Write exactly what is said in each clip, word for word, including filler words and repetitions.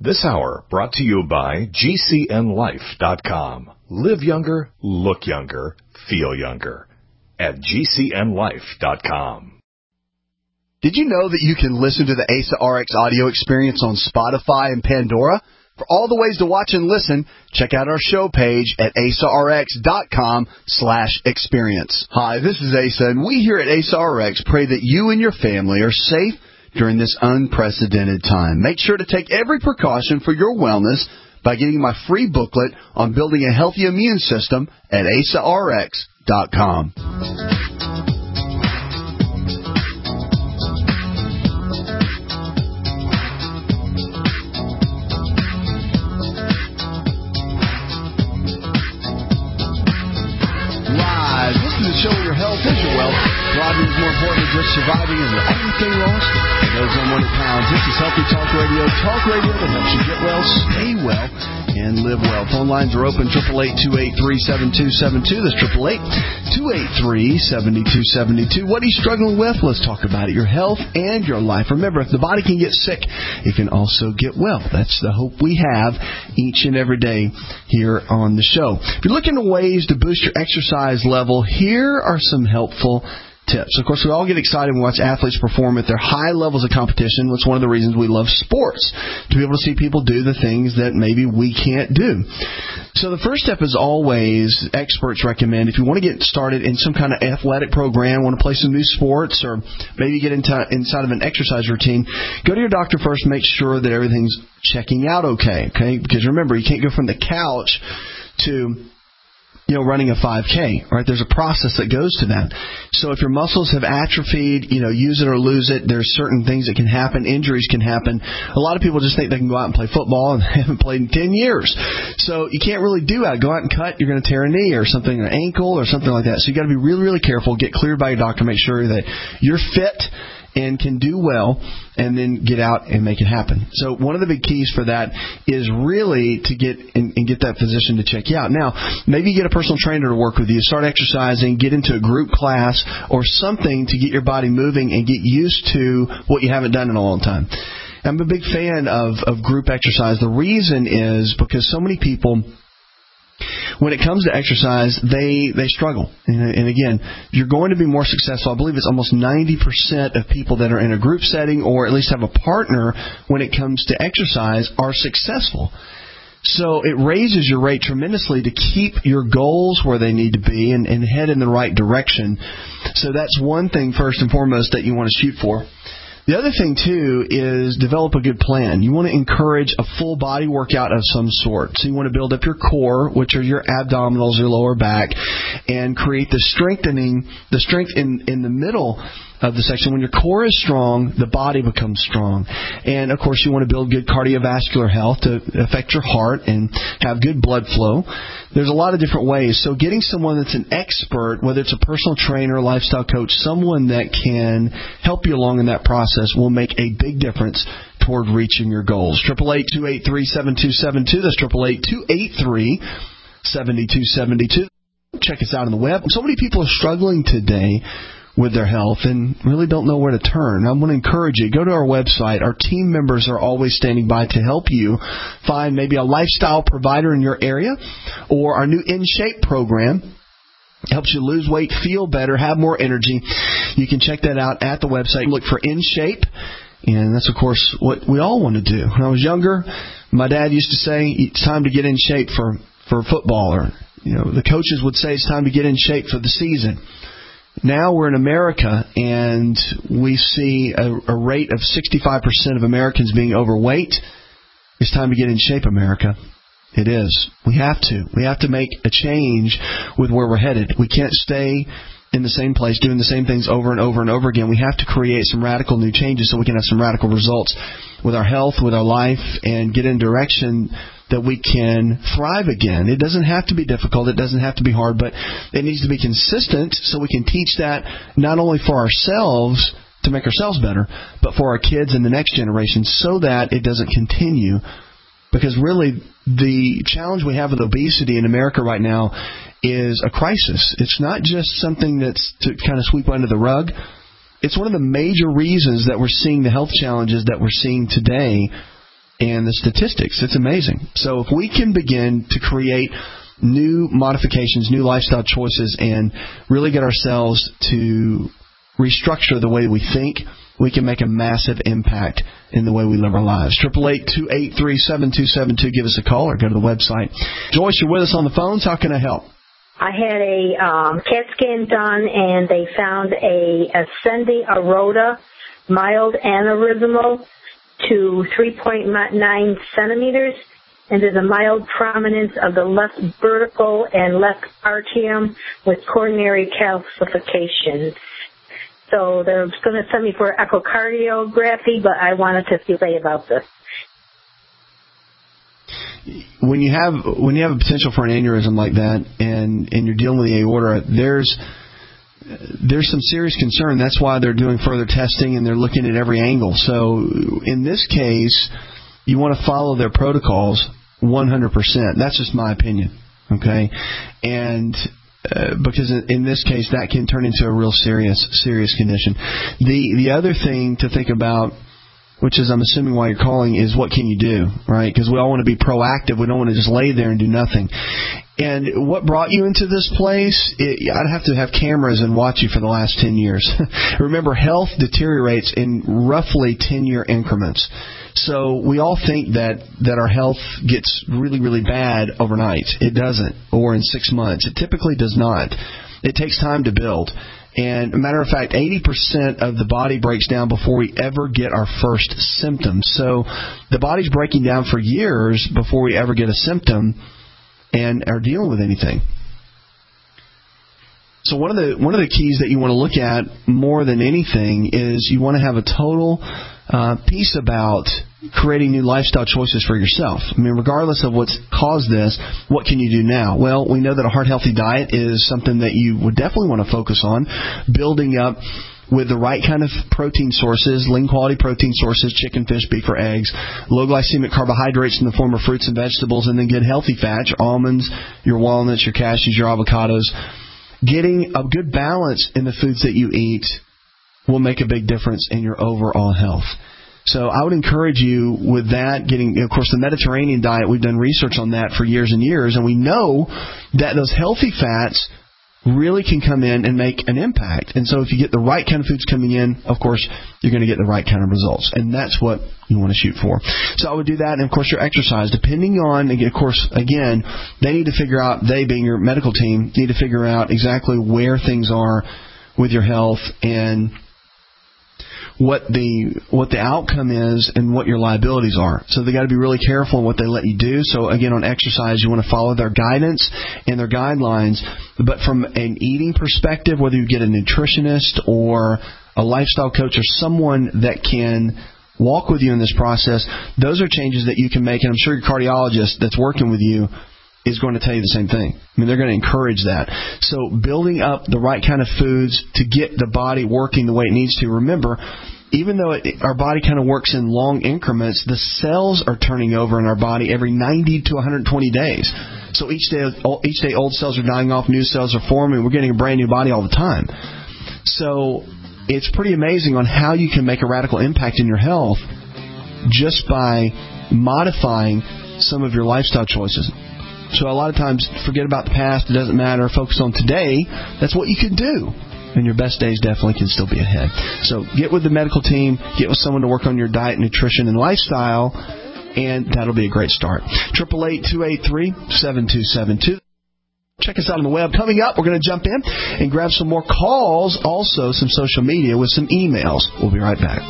This hour brought to you by G C N life dot com. Live younger, look younger, feel younger at G C N life dot com. Did you know that you can listen to the A S A R X audio experience on Spotify and Pandora? For all the ways to watch and listen, check out our show page at A S A R X dot com slash experience. Hi, this is Asa, and we here at A S A R X pray that you and your family are safe during this unprecedented time. Make sure to take every precaution for your wellness by getting my free booklet on building a healthy immune system at A S A R X dot com. Live. This is the show where your health is your wealth. Thriving is more important than just surviving. Is there anything lost? Those on one hundred pounds. This is Healthy Talk Radio. Talk radio that helps you get well, stay well, and live well. Phone lines are open. eight eight eight, two eight three, seven two seven two. That's eight eight eight, two eight three, seven two seven two. What are you struggling with? Let's talk about it. Your health and your life. Remember, if the body can get sick, it can also get well. That's the hope we have each and every day here on the show. If you're looking for ways to boost your exercise level, here are some helpful tips. Of course, we all get excited when we watch athletes perform at their high levels of competition. That's one of the reasons we love sports, to be able to see people do the things that maybe we can't do. So the first step is always, experts recommend, if you want to get started in some kind of athletic program, want to play some new sports, or maybe get into inside of an exercise routine, go to your doctor first, make sure that everything's checking out okay, okay? Because remember, you can't go from the couch to you know, running a five K, right? There's a process that goes to that. So if your muscles have atrophied, you know, use it or lose it, there's certain things that can happen. Injuries can happen. A lot of people just think they can go out and play football and they haven't played in ten years. So you can't really do that. Go out and cut, you're going to tear a knee or something, an ankle or something like that. So you got to be really, really careful. Get cleared by your doctor. Make sure that you're fit and can do well, and then get out and make it happen. So one of the big keys for that is really to get and, and get that physician to check you out. Now, maybe you get a personal trainer to work with you, start exercising, get into a group class or something to get your body moving and get used to what you haven't done in a long time. I'm a big fan of, of group exercise. The reason is because so many people, when it comes to exercise, they, they struggle. And, and again, you're going to be more successful. I believe it's almost ninety percent of people that are in a group setting or at least have a partner when it comes to exercise are successful. So it raises your rate tremendously to keep your goals where they need to be and, and head in the right direction. So that's one thing first and foremost that you want to shoot for. The other thing, too, is develop a good plan. You want to encourage a full body workout of some sort. So you want to build up your core, which are your abdominals, your lower back, and create the strengthening, the strength in, in the middle of the section. When your core is strong, the body becomes strong. And, of course, you want to build good cardiovascular health to affect your heart and have good blood flow. There's a lot of different ways. So getting someone that's an expert, whether it's a personal trainer, lifestyle coach, someone that can help you along in that process will make a big difference toward reaching your goals. eight eight eight, two eight three, seven two seven two. That's eight eight eight, two eight three, seven two seven two. Check us out on the web. So many people are struggling today with their health and really don't know where to turn. I want to encourage you, go to our website. Our team members are always standing by to help you find maybe a lifestyle provider in your area, or our new In Shape program helps you lose weight, feel better, have more energy. You can check that out at the website. Look for In Shape, and that's, of course, what we all want to do. When I was younger, my dad used to say, it's time to get in shape for, for football, or you know, the coaches would say it's time to get in shape for the season. Now we're in America, and we see a, a rate of sixty-five percent of Americans being overweight. It's time to get in shape, America. It is. We have to. We have to make a change with where we're headed. We can't stay in the same place doing the same things over and over and over again. We have to create some radical new changes so we can have some radical results with our health, with our life, and get in direction that we can thrive again. It doesn't have to be difficult. It doesn't have to be hard, but it needs to be consistent so we can teach that not only for ourselves to make ourselves better, but for our kids and the next generation so that it doesn't continue. Because really, the challenge we have with obesity in America right now is a crisis. It's not just something that's to kind of sweep under the rug. It's one of the major reasons that we're seeing the health challenges that we're seeing today and the statistics. It's amazing. So if we can begin to create new modifications, new lifestyle choices, and really get ourselves to restructure the way we think, we can make a massive impact in the way we live our lives. triple eight, two eight three, seven two seven two. Give us a call or go to the website. Joyce, you're with us on the phones. How can I help? I had a um, CAT scan done, and they found a ascending aorta, mild aneurysmal to three point nine centimeters, and there's a mild prominence of the left vertical and left atrium with coronary calcifications. So they're going to send me for echocardiography, but I wanted to delay about this. When you have when you have a potential for an aneurysm like that, and, and you're dealing with the aorta, there's there's some serious concern. That's why they're doing further testing and they're looking at every angle. So in this case, you want to follow their protocols one hundred percent. That's just my opinion. Okay, and Uh, because in this case, that can turn into a real serious, serious condition. The the other thing to think about, which is I'm assuming why you're calling, is what can you do, right? Because we all want to be proactive. We don't want to just lay there and do nothing. And what brought you into this place, it, I'd have to have cameras and watch you for the last ten years. Remember, health deteriorates in roughly ten-year increments. So we all think that, that our health gets really, really bad overnight. It doesn't, or in six months. It typically does not. It takes time to build. And a matter of fact, eighty percent of the body breaks down before we ever get our first symptoms. So the body's breaking down for years before we ever get a symptom and are dealing with anything. So one of the one of the keys that you want to look at more than anything is you want to have a total uh, piece about creating new lifestyle choices for yourself. I mean, regardless of what's caused this, what can you do now? Well, we know that a heart-healthy diet is something that you would definitely want to focus on, building up with the right kind of protein sources, lean quality protein sources, chicken, fish, beef, or eggs, low glycemic carbohydrates in the form of fruits and vegetables, and then good healthy fats, your almonds, your walnuts, your cashews, your avocados. Getting a good balance in the foods that you eat will make a big difference in your overall health. So I would encourage you with that, getting, of course, the Mediterranean diet, we've done research on that for years and years, and we know that those healthy fats really can come in and make an impact. And so if you get the right kind of foods coming in, of course, you're going to get the right kind of results. And that's what you want to shoot for. So I would do that. And, of course, your exercise, depending on, of course, again, they need to figure out, they being your medical team, need to figure out exactly where things are with your health and what the what the outcome is and what your liabilities are. So they got to be really careful in what they let you do. So again, on exercise, you want to follow their guidance and their guidelines. But from an eating perspective, whether you get a nutritionist or a lifestyle coach or someone that can walk with you in this process, those are changes that you can make. And I'm sure your cardiologist that's working with you is going to tell you the same thing. I mean, they're going to encourage that. So building up the right kind of foods to get the body working the way it needs to. Remember, even though it, our body kind of works in long increments, the cells are turning over in our body every ninety to one hundred twenty days. So each day, each day old cells are dying off, new cells are forming. We're getting a brand new body all the time. So it's pretty amazing on how you can make a radical impact in your health just by modifying some of your lifestyle choices. So a lot of times, forget about the past. It doesn't matter. Focus on today. That's what you can do. And your best days definitely can still be ahead. So get with the medical team. Get with someone to work on your diet, nutrition, and lifestyle. And that'll be a great start. eight eight eight, two eight three, seven two seven two. Check us out on the web. Coming up, we're going to jump in and grab some more calls. Also, some social media with some emails. We'll be right back.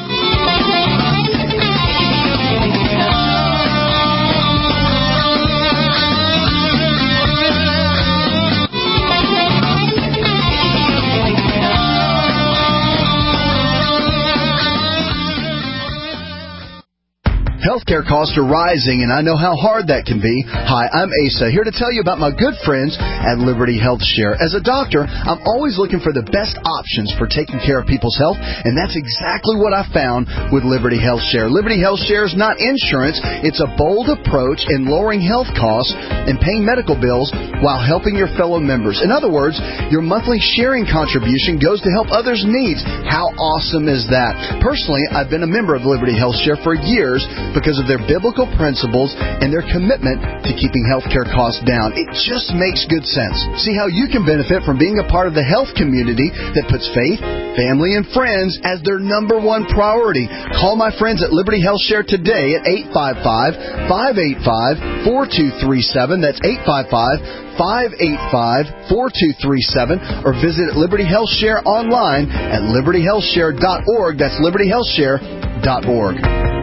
Healthcare costs are rising, and I know how hard that can be. Hi, I'm Asa, here to tell you about my good friends at Liberty Health Share. As a doctor, I'm always looking for the best options for taking care of people's health, and that's exactly what I found with Liberty Health Share. Liberty Health Share is not insurance. It's a bold approach in lowering health costs and paying medical bills while helping your fellow members. In other words, your monthly sharing contribution goes to help others' needs. How awesome is that? Personally, I've been a member of Liberty Health Share for years because of their biblical principles and their commitment to keeping healthcare costs down. It just makes good sense. See how you can benefit from being a part of the health community that puts faith, family, and friends as their number one priority. Call my friends at Liberty Health Share today at eight five five, five eight five, four two three seven. That's eight five five, five eight five, four two three seven. Or visit Liberty Health Share online at liberty health share dot org. That's liberty health share dot org.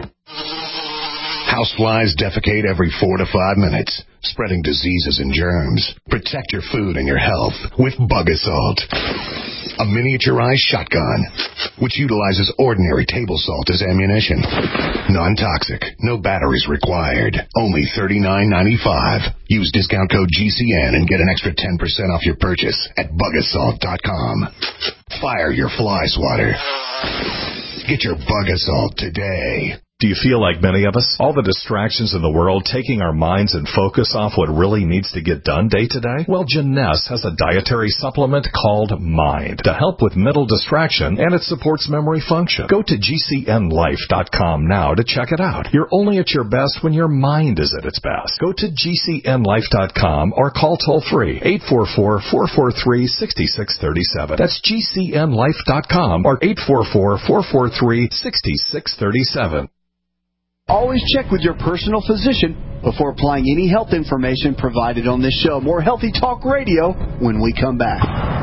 Houseflies defecate every four to five minutes, spreading diseases and germs. Protect your food and your health with Bug Assault, a miniaturized shotgun which utilizes ordinary table salt as ammunition. Non-toxic, no batteries required. Only thirty-nine ninety-five. Use discount code G C N and get an extra ten percent off your purchase at bug assault dot com. Fire your fly swatter. Get your Bug Assault today. Do you feel like many of us? All the distractions in the world taking our minds and focus off what really needs to get done day to day? Well, Jeunesse has a dietary supplement called Mind to help with mental distraction, and it supports memory function. Go to G C N life dot com now to check it out. You're only at your best when your mind is at its best. Go to G C N life dot com or call toll-free eight four four, four four three, six six three seven. That's G C N life dot com or eight four four, four four three, six six three seven. Always check with your personal physician before applying any health information provided on this show. More Healthy Talk Radio when we come back.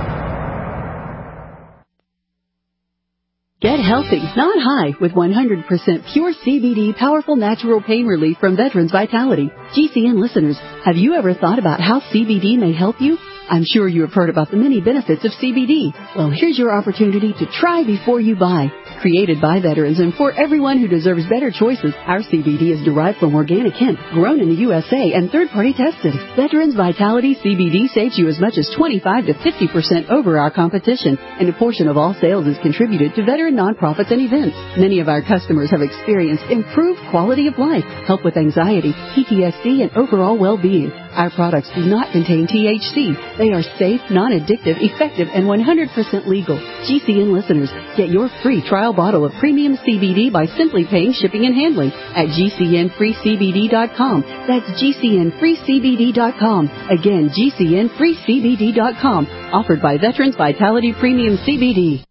Get healthy, not high, with one hundred percent pure C B D powerful natural pain relief from Veterans Vitality. G C N listeners, have you ever thought about how C B D may help you? I'm sure you have heard about the many benefits of C B D. Well, here's your opportunity to try before you buy. Created by veterans and for everyone who deserves better choices, our C B D is derived from organic hemp, grown in the U S A, and third-party tested. Veterans Vitality C B D saves you as much as twenty-five to fifty percent over our competition, and a portion of all sales is contributed to veteran nonprofits and events. Many of our customers have experienced improved quality of life, help with anxiety, P T S D, and overall well-being. Our products do not contain T H C. They are safe, non-addictive, effective, and one hundred percent legal. G C N listeners, get your free trial bottle of premium C B D by simply paying shipping and handling at G C N free C B D dot com. That's G C N free C B D dot com. Again, G C N free C B D dot com. Offered by Veterans Vitality Premium C B D.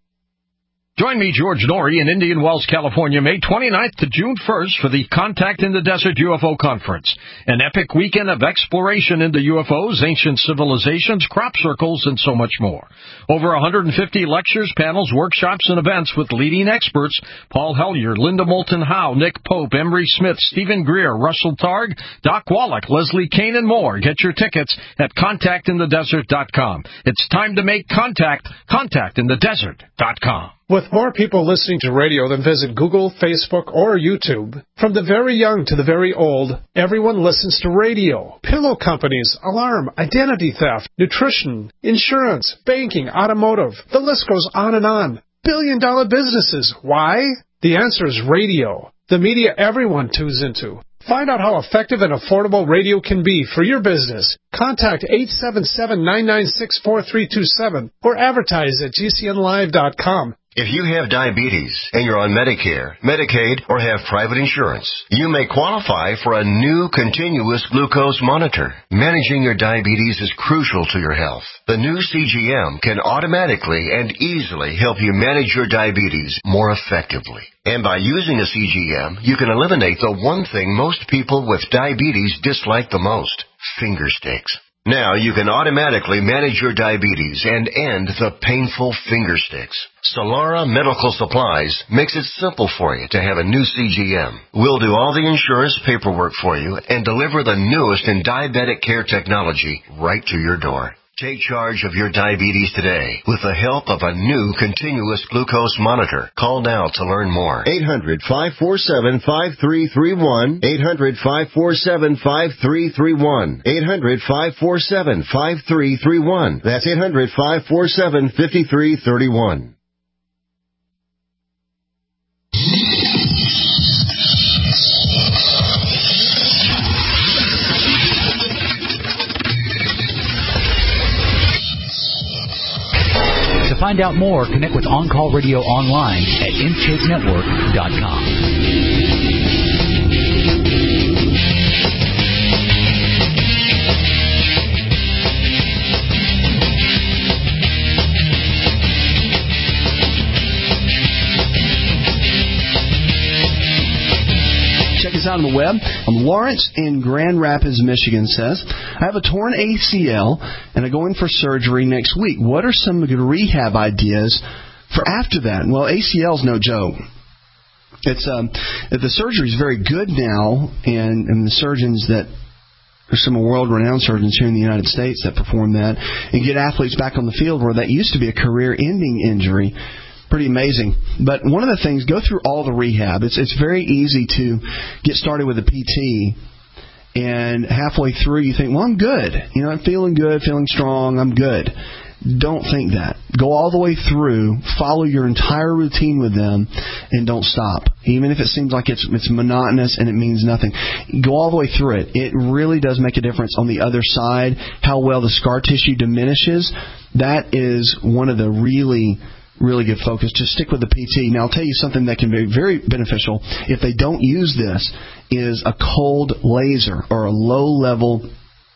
Join me, George Norrie, in Indian Wells, California, May twenty-ninth to June first for the Contact in the Desert U F O Conference, an epic weekend of exploration into U F Os, ancient civilizations, crop circles, and so much more. Over one hundred fifty lectures, panels, workshops, and events with leading experts: Paul Hellyer, Linda Moulton Howe, Nick Pope, Emery Smith, Stephen Greer, Russell Targ, Doc Wallach, Leslie Kane, and more. Get your tickets at contact in the desert dot com. It's time to make contact. contact in the desert dot com. With more people listening to radio than visit Google, Facebook, or YouTube, from the very young to the very old, everyone listens to radio. Pillow companies, alarm, identity theft, nutrition, insurance, banking, automotive. The list goes on and on. Billion-dollar businesses. Why? The answer is radio. The media everyone tunes into. Find out how effective and affordable radio can be for your business. Contact eight seven seven, nine nine six, four three two seven or advertise at G C N live dot com. If you have diabetes and you're on Medicare, Medicaid, or have private insurance, you may qualify for a new continuous glucose monitor. Managing your diabetes is crucial to your health. The new C G M can automatically and easily help you manage your diabetes more effectively. And by using a C G M, you can eliminate the one thing most people with diabetes dislike the most: finger sticks. Now you can automatically manage your diabetes and end the painful finger sticks. Solara Medical Supplies makes it simple for you to have a new C G M. We'll do all the insurance paperwork for you and deliver the newest in diabetic care technology right to your door. Take charge of your diabetes today with the help of a new continuous glucose monitor. Call now to learn more. eight hundred, five four seven, five three three one. eight hundred, five four seven, five three three one. eight hundred, five four seven, five three three one. That's eight hundred, five four seven, five three three one. To find out more, connect with On Call Radio online at intake network dot com. out on the web. Um, Lawrence in Grand Rapids, Michigan says, I have a torn A C L and I go in for surgery next week. What are some good rehab ideas for after that? Well, A C L is no joke. It's um, the surgery is very good now, and, and the surgeons that there's some world-renowned surgeons here in the United States that perform that and get athletes back on the field where that used to be a career-ending injury. Pretty amazing. But one of the things, go through all the rehab. It's it's very easy to get started with a P T, and halfway through you think, well, I'm good. You know, I'm feeling good, feeling strong, I'm good. Don't think that. Go all the way through, follow your entire routine with them, and don't stop. Even if it seems like it's it's monotonous and it means nothing. Go all the way through it. It really does make a difference on the other side, how well the scar tissue diminishes. That is one of the really, really good focus. Just stick with the P T. Now, I'll tell you something that can be very beneficial if they don't use this is a cold laser or a low-level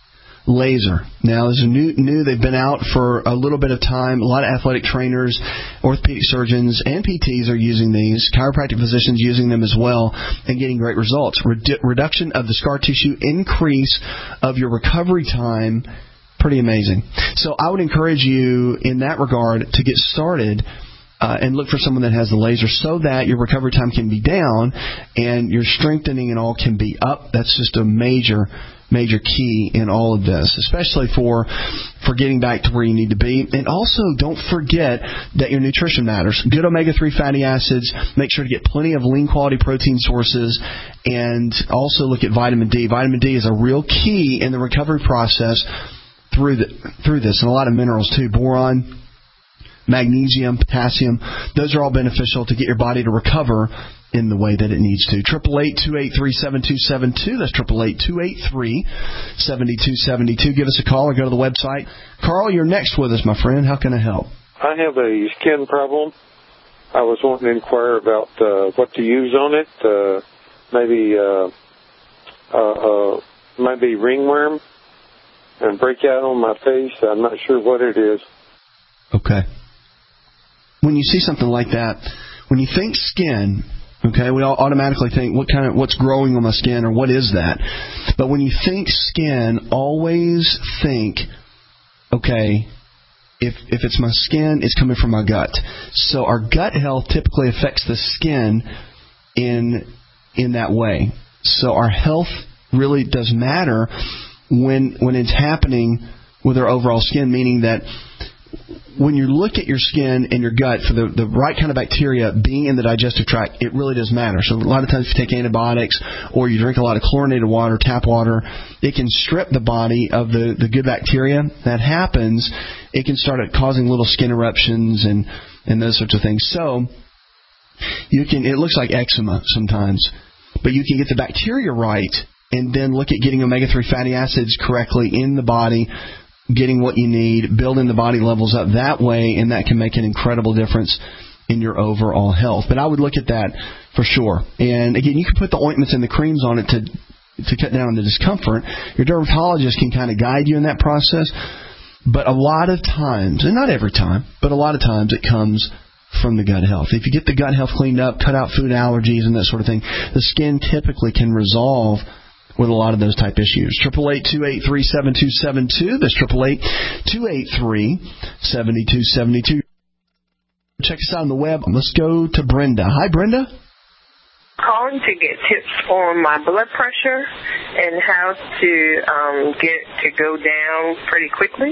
laser. Now, this is new, new. They've been out for a little bit of time. A lot of athletic trainers, orthopedic surgeons, and P Ts are using these. Chiropractic physicians using them as well and getting great results. Redu- reduction of the scar tissue, increase of your recovery time. Pretty amazing. So I would encourage you in that regard to get started uh, and look for someone that has the laser so that your recovery time can be down and your strengthening and all can be up. That's just a major major key in all of this, especially for for getting back to where you need to be. And also, don't forget that your nutrition matters. Good omega three fatty acids. Make sure to get plenty of lean quality protein sources, and also look at vitamin D. Vitamin D is a real key in the recovery process through the, through this, and a lot of minerals too. Boron, magnesium, potassium. Those are all beneficial to get your body to recover in the way that it needs to. Triple eight two eight three seven two seven two. That's triple eight two eight three seven two seven two. Give us a call or go to the website. Carl, you're next with us, my friend. How can I help? I have a skin problem. I was wanting to inquire about uh, what to use on it. Uh, maybe uh, uh, uh, maybe ringworm and breakout on my face. I'm not sure what it is. Okay. When you see something like that, when you think skin, okay, we all automatically think what kind of what's growing on my skin or what is that. But when you think skin, always think, okay, if if it's my skin, it's coming from my gut. So our gut health typically affects the skin in in that way. So our health really does matter when when it's happening with our overall skin, meaning that when you look at your skin and your gut for the, the right kind of bacteria being in the digestive tract, it really does matter. So a lot of times if you take antibiotics or you drink a lot of chlorinated water, tap water, it can strip the body of the, the good bacteria. That happens, it can start causing little skin eruptions and, and those sorts of things. So you can it looks like eczema sometimes, but you can get the bacteria right and then look at getting omega three fatty acids correctly in the body, getting what you need, building the body levels up that way, and that can make an incredible difference in your overall health. But I would look at that for sure. And again, you can put the ointments and the creams on it to to cut down on the discomfort. Your dermatologist can kind of guide you in that process. But a lot of times, and not every time, but a lot of times it comes from the gut health. If you get the gut health cleaned up, cut out food allergies and that sort of thing, the skin typically can resolve with a lot of those type issues. Triple eight two eight three seven two seven two. That's triple eight two eight three seven two seven two. Check us out on the web. Let's go to Brenda. Hi, Brenda. Calling to get tips on my blood pressure and how to um, get to go down pretty quickly.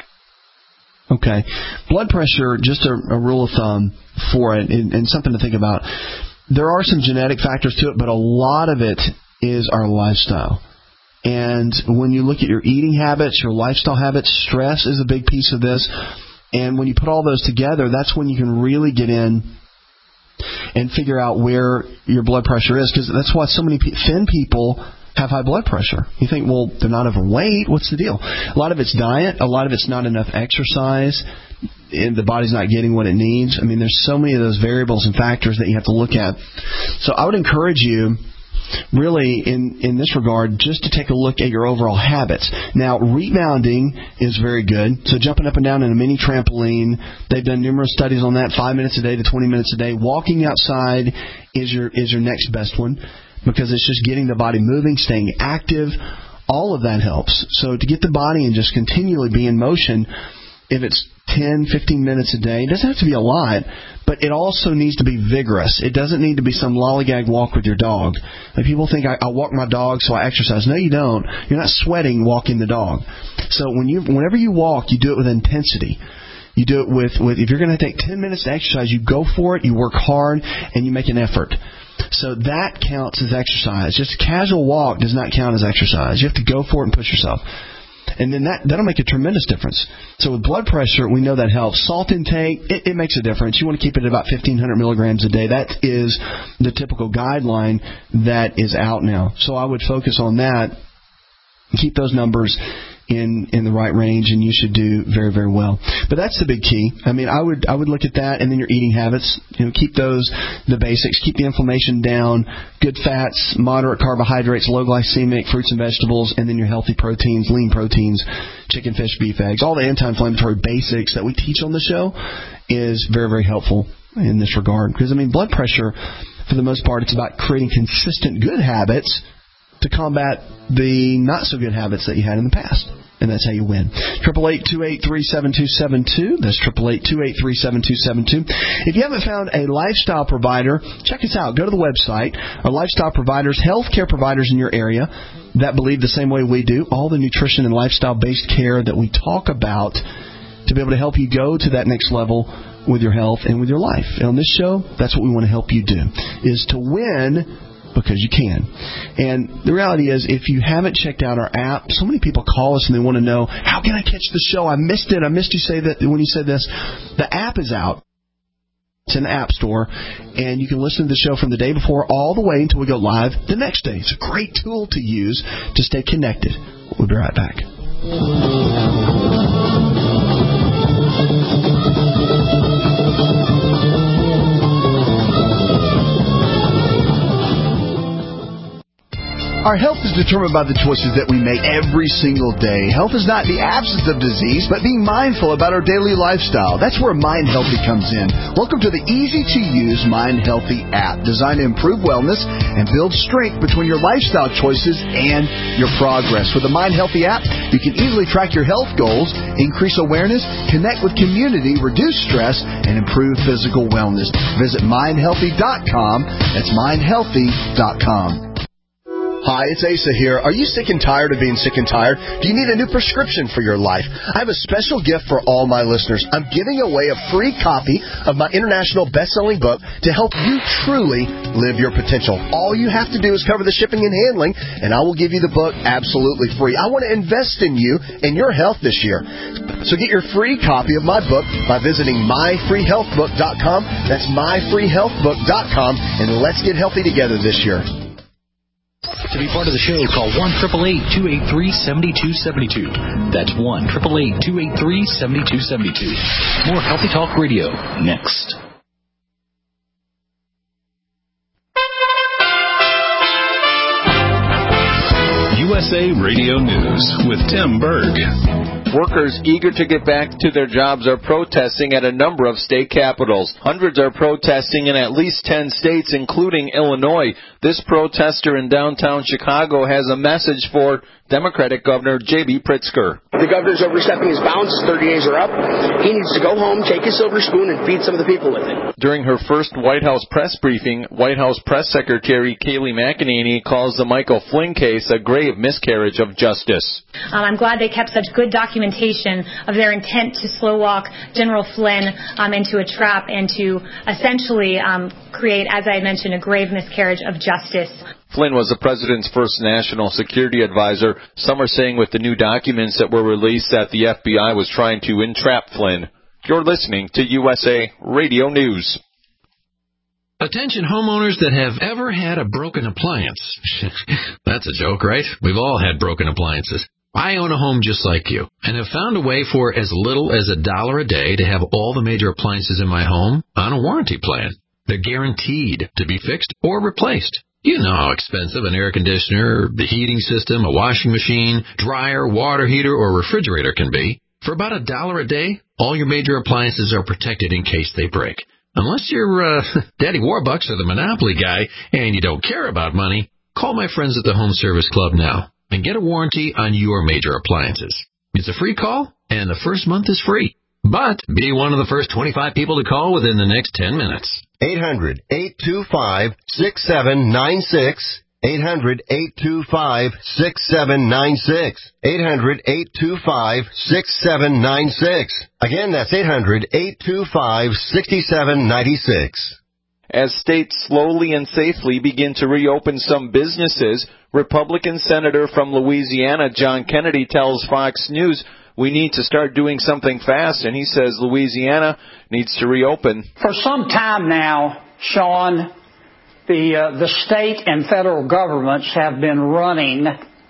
Okay. Blood pressure, just a, a rule of thumb for it, and, and something to think about. There are some genetic factors to it, but a lot of it is our lifestyle. And when you look at your eating habits, your lifestyle habits, stress is a big piece of this. And when you put all those together, that's when you can really get in and figure out where your blood pressure is. Because that's why so many thin people have high blood pressure. You think, well, they're not overweight. What's the deal? A lot of it's diet. A lot of it's not enough exercise. And the body's not getting what it needs. I mean, there's so many of those variables and factors that you have to look at. So I would encourage you, really, in, in this regard, just to take a look at your overall habits. Now, rebounding is very good. So jumping up and down in a mini trampoline, they've done numerous studies on that, five minutes a day to twenty minutes a day. Walking outside is your is your next best one. because it's just getting the body moving, staying active. All of that helps. So to get the body and just continually be in motion, if it's ten, fifteen minutes a day, it doesn't have to be a lot, but it also needs to be vigorous. It doesn't need to be some lollygag walk with your dog. Like people think, I, I walk my dog so I exercise. No, you don't. You're not sweating walking the dog. So when you, whenever you walk, you do it with intensity. You do it with, with if you're going to take ten minutes to exercise, you go for it, you work hard, and you make an effort. So that counts as exercise. Just a casual walk does not count as exercise. You have to go for it and push yourself. And then that, that'll make a tremendous difference. So with blood pressure, we know that helps. Salt intake, it, it makes a difference. You want to keep it at about fifteen hundred milligrams a day. That is the typical guideline that is out now. So I would focus on that, keep those numbers in in the right range, and you should do very, very well. But that's the big key. I mean, I would I would look at that, and then your eating habits. You know, keep those the basics. Keep the inflammation down. Good fats, moderate carbohydrates, low glycemic fruits and vegetables, and then your healthy proteins, lean proteins, chicken, fish, beef, eggs. All the anti-inflammatory basics that we teach on the show is very, very helpful in this regard. Because I mean, blood pressure, for the most part, it's about creating consistent good habits to combat the not-so-good habits that you had in the past. And that's how you win. eight eight eight, two eight three, seven two seven two. That's eight eight eight, two eight three, seven two seven two. If you haven't found a lifestyle provider, check us out. Go to the website. Our lifestyle providers, healthcare providers in your area that believe the same way we do, all the nutrition and lifestyle-based care that we talk about to be able to help you go to that next level with your health and with your life. And on this show, that's what we want to help you do, is to win because you can. And the reality is, if you haven't checked out our app, so many people call us and they want to know, how can I catch the show? I missed it. I missed you say that when you said this. The app is out. It's in the App Store, and you can listen to the show from the day before all the way until we go live the next day. It's a great tool to use to stay connected. We'll be right back. Our health is determined by the choices that we make every single day. Health is not the absence of disease, but being mindful about our daily lifestyle. That's where Mind Healthy comes in. Welcome to the easy-to-use Mind Healthy app, designed to improve wellness and build strength between your lifestyle choices and your progress. With the Mind Healthy app, you can easily track your health goals, increase awareness, connect with community, reduce stress, and improve physical wellness. Visit mind healthy dot com. That's mind healthy dot com. Hi, it's Asa here. Are you sick and tired of being sick and tired? Do you need a new prescription for your life? I have a special gift for all my listeners. I'm giving away a free copy of my international best-selling book to help you truly live your potential. All you have to do is cover the shipping and handling, and I will give you the book absolutely free. I want to invest in you and your health this year. So get your free copy of my book by visiting my free health book dot com. That's my free health book dot com, and let's get healthy together this year. To be part of the show, call one eight eight eight, two eight three, seven two seven two. That's one eight eight eight, two eight three, seven two seven two. More Healthy Talk Radio next. U S A Radio News with Tim Berg. Workers eager to get back to their jobs are protesting at a number of state capitals. Hundreds are protesting in at least ten states, including Illinois. This protester in downtown Chicago has a message for Democratic Governor J B Pritzker. The governor's overstepping his bounds. thirty days are up. He needs to go home, take his silver spoon, and feed some of the people with it. During her first White House press briefing, White House Press Secretary Kayleigh McEnany calls the Michael Flynn case a grave miscarriage of justice. Um, I'm glad they kept such good documentation of their intent to slow walk General Flynn um, into a trap and to essentially um, create, as I mentioned, a grave miscarriage of justice. Flynn was the president's first national security advisor. Some are saying with the new documents that were released that the F B I was trying to entrap Flynn. You're listening to U S A Radio News. Attention homeowners that have ever had a broken appliance. That's a joke, right? We've all had broken appliances. I own a home just like you and have found a way for as little as a dollar a day to have all the major appliances in my home on a warranty plan. They're guaranteed to be fixed or replaced. You know how expensive an air conditioner, the heating system, a washing machine, dryer, water heater, or refrigerator can be. For about a dollar a day, all your major appliances are protected in case they break. Unless you're uh, Daddy Warbucks or the Monopoly guy and you don't care about money, call my friends at the Home Service Club now and get a warranty on your major appliances. It's a free call, and the first month is free. But be one of the first twenty-five people to call within the next ten minutes. eight hundred, eight two five, six seven nine six. eight hundred, eight two five, six seven nine six. eight hundred, eight two five, six seven nine six. Again, that's eight hundred, eight two five, six seven nine six. As states slowly and safely begin to reopen some businesses, Republican Senator from Louisiana, John Kennedy, tells Fox News, we need to start doing something fast, and he says Louisiana needs to reopen. For some time now, Sean, the uh, the state and federal governments have been running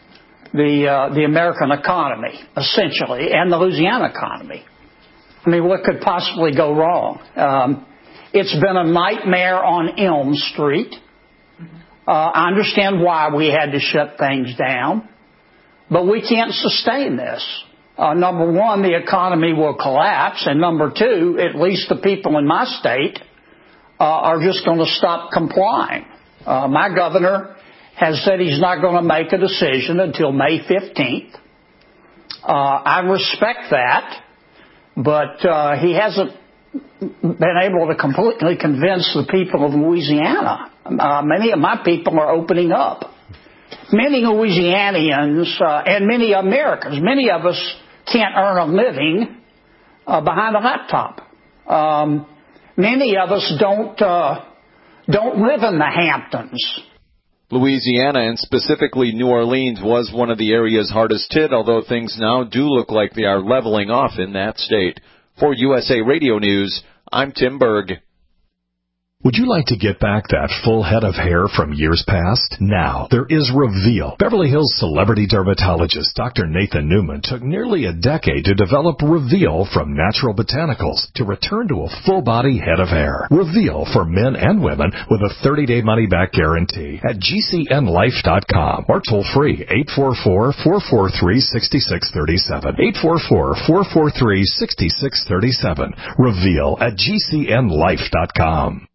the uh, the American economy, essentially, and the Louisiana economy. I mean, what could possibly go wrong? Um, it's been a nightmare on Elm Street. Uh, I understand why we had to shut things down, but we can't sustain this. Uh, number one, the economy will collapse, and number two, at least the people in my state uh, are just going to stop complying. Uh, my governor has said he's not going to make a decision until May fifteenth. Uh, I respect that, but uh, he hasn't been able to completely convince the people of Louisiana. Uh, many of my people are opening up. Many Louisianians uh, and many Americans, many of us can't earn a living uh, behind a laptop. Um, many of us don't uh, don't live in the Hamptons. Louisiana, and specifically New Orleans, was one of the areas hardest hit, although things now do look like they are leveling off in that state. For U S A Radio News, I'm Tim Berg. Would you like to get back that full head of hair from years past? Now, there is Reveal. Beverly Hills celebrity dermatologist Doctor Nathan Newman took nearly a decade to develop Reveal from natural botanicals to return to a full-body head of hair. Reveal for men and women with a thirty-day money-back guarantee at G C N life dot com or toll-free eight four four, four four three, six six three seven. eight four four, four four three, six six three seven. Reveal at G C N life dot com.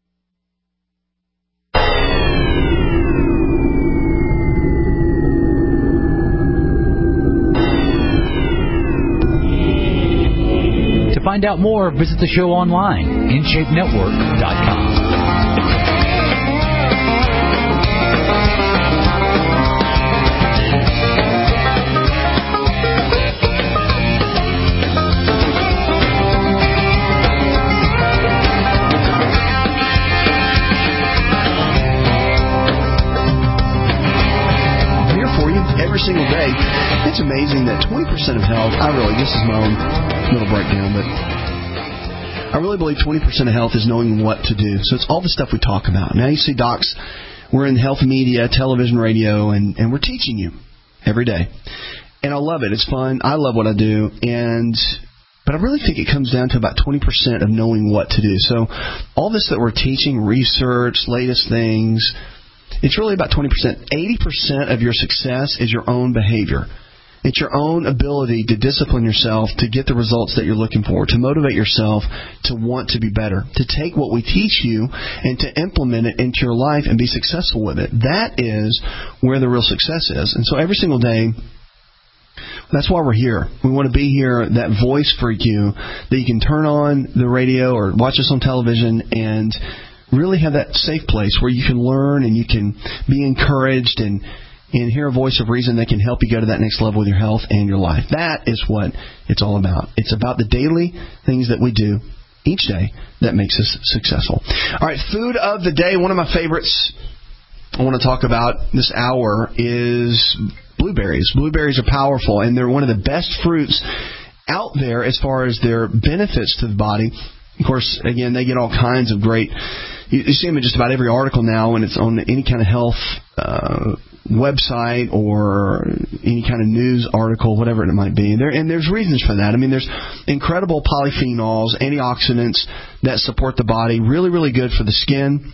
To find out more, visit the show online, in shape network dot com. Every single day. It's amazing that twenty percent of health, I really, this is my own little breakdown, but I really believe twenty percent of health is knowing what to do. So it's all the stuff we talk about. Now you see docs, we're in health media, television, radio, and, and we're teaching you every day. And I love it. It's fun. I love what I do. And but I really think it comes down to about twenty percent of knowing what to do. So all this that we're teaching, research, latest things, it's really about twenty percent. eighty percent of your success is your own behavior. It's your own ability to discipline yourself to get the results that you're looking for, to motivate yourself to want to be better, to take what we teach you and to implement it into your life and be successful with it. That is where the real success is. And so every single day, that's why we're here. We want to be here, that voice for you, that you can turn on the radio or watch us on television and really have that safe place where you can learn and you can be encouraged and, and hear a voice of reason that can help you go to that next level with your health and your life. That is what it's all about. It's about the daily things that we do each day that makes us successful. All right, food of the day. One of my favorites I want to talk about this hour is blueberries. Blueberries are powerful, and they're one of the best fruits out there as far as their benefits to the body. Of course, again, they get all kinds of great... You, you see them in just about every article now when it's on any kind of health uh, website or any kind of news article, whatever it might be. There, and there's reasons for that. I mean, there's incredible polyphenols, antioxidants that support the body, really, really good for the skin.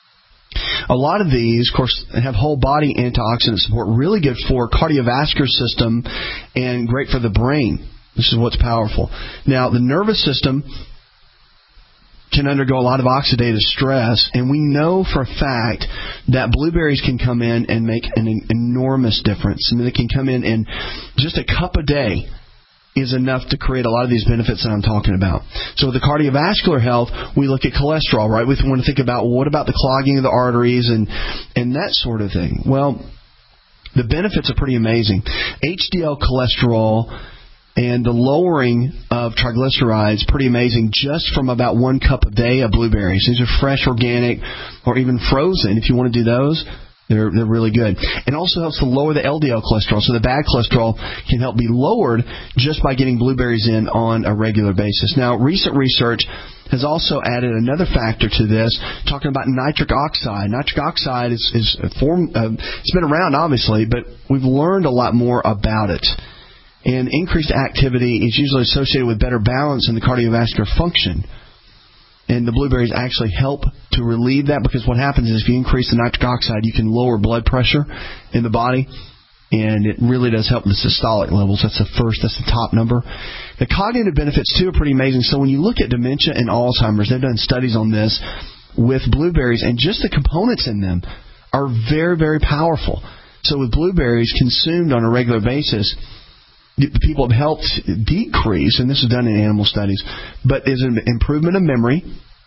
A lot of these, of course, have whole body antioxidant support, really good for cardiovascular system and great for the brain. This is what's powerful. Now, the nervous system can undergo a lot of oxidative stress, and we know for a fact that blueberries can come in and make an enormous difference. I mean, they can come in and just a cup a day is enough to create a lot of these benefits that I'm talking about. So with the cardiovascular health, we look at cholesterol, right? We want to think about, well, what about the clogging of the arteries and, and that sort of thing. Well, the benefits are pretty amazing. H D L cholesterol and the lowering of triglycerides, pretty amazing, just from about one cup a day of blueberries. These are fresh, organic, or even frozen. If you want to do those, They're they're really good. It also helps to lower the L D L cholesterol, so the bad cholesterol can help be lowered just by getting blueberries in on a regular basis. Now, recent research has also added another factor to this, talking about nitric oxide. Nitric oxide is, is a form, uh, it's been around, obviously, but we've learned a lot more about it. And increased activity is usually associated with better balance in the cardiovascular function. And the blueberries actually help to relieve that, because what happens is if you increase the nitric oxide, you can lower blood pressure in the body, and it really does help the systolic levels. That's the first, that's the top number. The cognitive benefits, too, are pretty amazing. So when you look at dementia and Alzheimer's, they've done studies on this with blueberries, and just the components in them are very, very powerful. So with blueberries consumed on a regular basis, people have helped decrease, and this is done in animal studies, but there's an improvement of memory,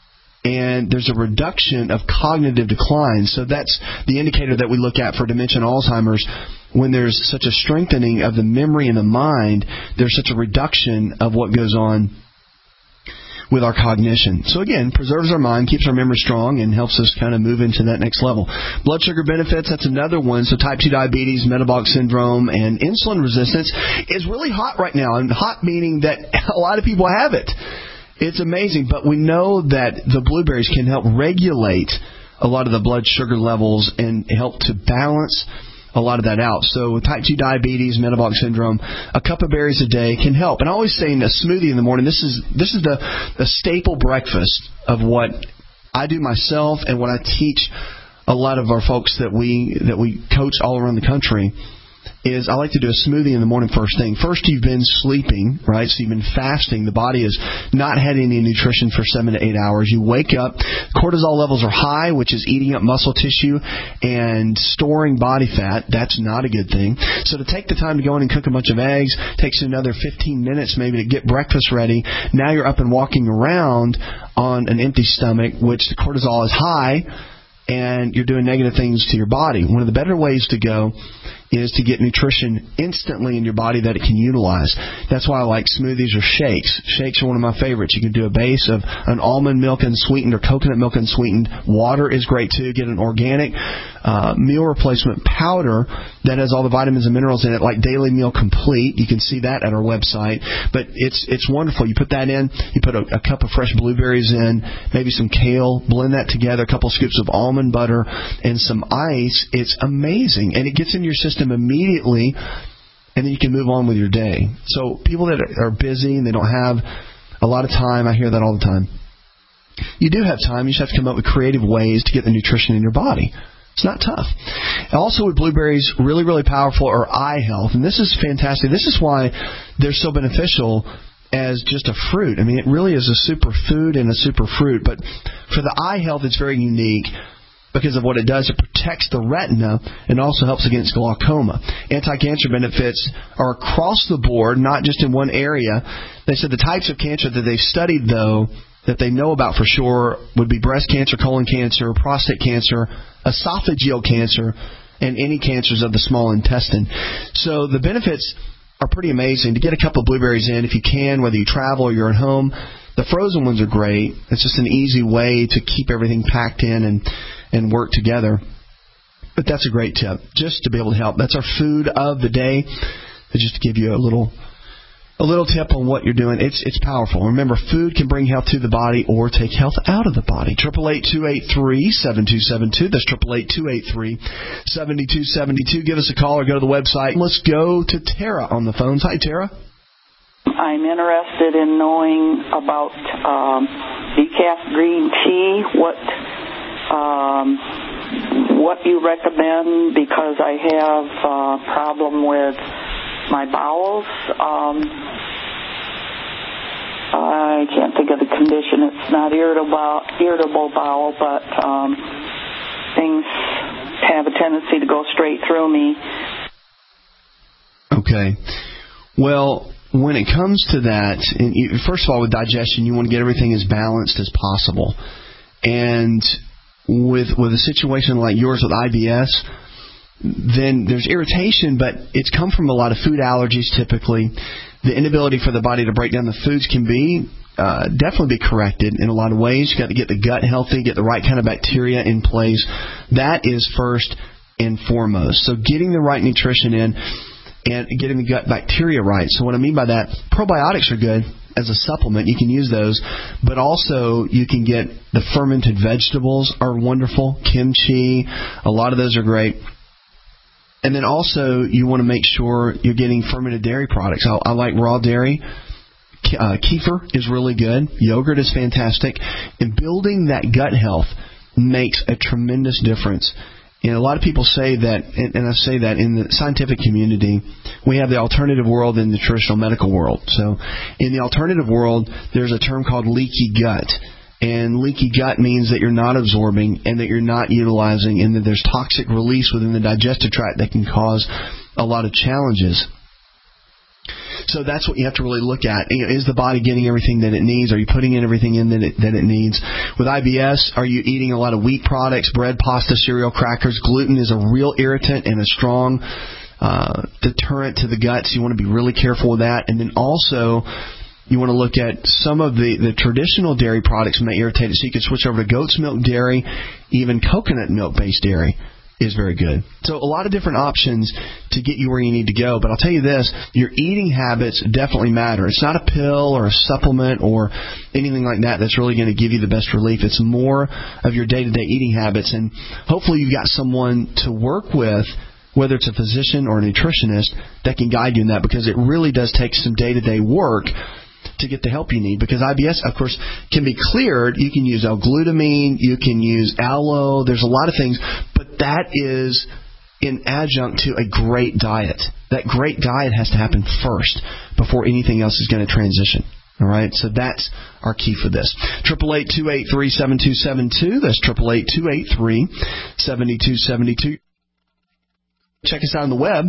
and there's a reduction of cognitive decline. So that's the indicator that we look at for dementia and Alzheimer's. When there's such a strengthening of the memory and the mind, there's such a reduction of what goes on with our cognition. So again, preserves our mind, keeps our memory strong, and helps us kind of move into that next level. Blood sugar benefits, that's another one. So type two diabetes, metabolic syndrome, and insulin resistance is really hot right now. And hot meaning that a lot of people have it. It's amazing, but we know that the blueberries can help regulate a lot of the blood sugar levels and help to balance a lot of that out. So with type two diabetes, metabolic syndrome, a cup of berries a day can help. And I always say in a smoothie in the morning, this is this is the, the staple breakfast of what I do myself and what I teach a lot of our folks that we that we coach all around the country. Is I like to do a smoothie in the morning first thing. First, you've been sleeping, right? So you've been fasting. The body is not had any nutrition for seven to eight hours. You wake up, cortisol levels are high, which is eating up muscle tissue and storing body fat. That's not a good thing. So to take the time to go in and cook a bunch of eggs takes you another fifteen minutes maybe to get breakfast ready. Now you're up and walking around on an empty stomach, which the cortisol is high, and you're doing negative things to your body. One of the better ways to go is to get nutrition instantly in your body that it can utilize. That's why I like smoothies or shakes. Shakes are one of my favorites. You can do a base of an almond milk unsweetened or coconut milk unsweetened. Water is great too. Get an organic uh, meal replacement powder that has all the vitamins and minerals in it, like Daily Meal Complete. You can see that at our website. But it's it's wonderful. You put that in. You put a, a cup of fresh blueberries in, maybe some kale. Blend that together. A couple scoops of almond butter and some ice. It's amazing, and it gets in your system immediately, and then you can move on with your day. So people that are busy and they don't have a lot of time, I hear that all the time. You do have time. You just have to come up with creative ways to get the nutrition in your body. It's not tough. Also with blueberries, really, really powerful are eye health, and this is fantastic. This is why they're so beneficial as just a fruit. I mean, it really is a super food and a super fruit, but for the eye health, it's very unique. Because of what it does, it protects the retina and also helps against glaucoma. Anti-cancer benefits are across the board, not just in one area. They said the types of cancer that they've studied, though, that they know about for sure would be breast cancer, colon cancer, prostate cancer, esophageal cancer, and any cancers of the small intestine. So the benefits are pretty amazing. To get a couple of blueberries in, if you can, whether you travel or you're at home, the frozen ones are great. It's just an easy way to keep everything packed in and and work together. But that's a great tip, just to be able to help. That's our food of the day. Just to give you a little a little tip on what you're doing. It's it's powerful. Remember, food can bring health to the body or take health out of the body. eight eight eight, two eight three, seven two seven two. That's eight eight eight, two eight three, seven two seven two. Give us a call or go to the website. Let's go to Tara on the phones. Hi, Tara. I'm interested in knowing about um, decaf green tea. What Um, what you recommend, because I have a problem with my bowels. Um, I I can't think of the condition. It's not irritable, irritable bowel, but um, things have a tendency to go straight through me. Okay. Well, when it comes to that, and you, first of all, with digestion, you want to get everything as balanced as possible. And with with a situation like yours with I B S, then there's irritation, but it's come from a lot of food allergies typically. The inability for the body to break down the foods can be uh, definitely be corrected in a lot of ways. You've got to get the gut healthy, get the right kind of bacteria in place. That is first and foremost. So getting the right nutrition in and getting the gut bacteria right. So what I mean by that, probiotics are good as a supplement. You can use those, but also you can get the fermented vegetables are wonderful. Kimchi, a lot of those are great. And then also you want to make sure you're getting fermented dairy products. I, I like raw dairy. Uh, kefir is really good. Yogurt is fantastic. And building that gut health makes a tremendous difference. And a lot of people say that, and I say that in the scientific community, we have the alternative world and the traditional medical world. So in the alternative world, there's a term called leaky gut. And leaky gut means that you're not absorbing and that you're not utilizing and that there's toxic release within the digestive tract that can cause a lot of challenges. So that's what you have to really look at. Is the body getting everything that it needs? Are you putting in everything in that it, that it needs? With I B S, are you eating a lot of wheat products, bread, pasta, cereal, crackers? Gluten is a real irritant and a strong uh, deterrent to the gut, so you want to be really careful with that. And then also, you want to look at some of the, the traditional dairy products may irritate it, so you can switch over to goat's milk dairy, even coconut milk-based dairy is very good. So a lot of different options to get you where you need to go. But I'll tell you this, your eating habits definitely matter. It's not a pill or a supplement or anything like that that's really going to give you the best relief. It's more of your day-to-day eating habits. And hopefully you've got someone to work with, whether it's a physician or a nutritionist, that can guide you in that, because it really does take some day-to-day work to get the help you need. Because I B S, of course, can be cleared. You can use L-glutamine, you can use aloe, there's a lot of things, but that is in adjunct to a great diet. That great diet has to happen first before anything else is going to transition. All right, so that's our key for this. eight eight eight, two eight three, seven two seven two. That's eight eight eight, two eight three, seven two seven two. Check us out on the web.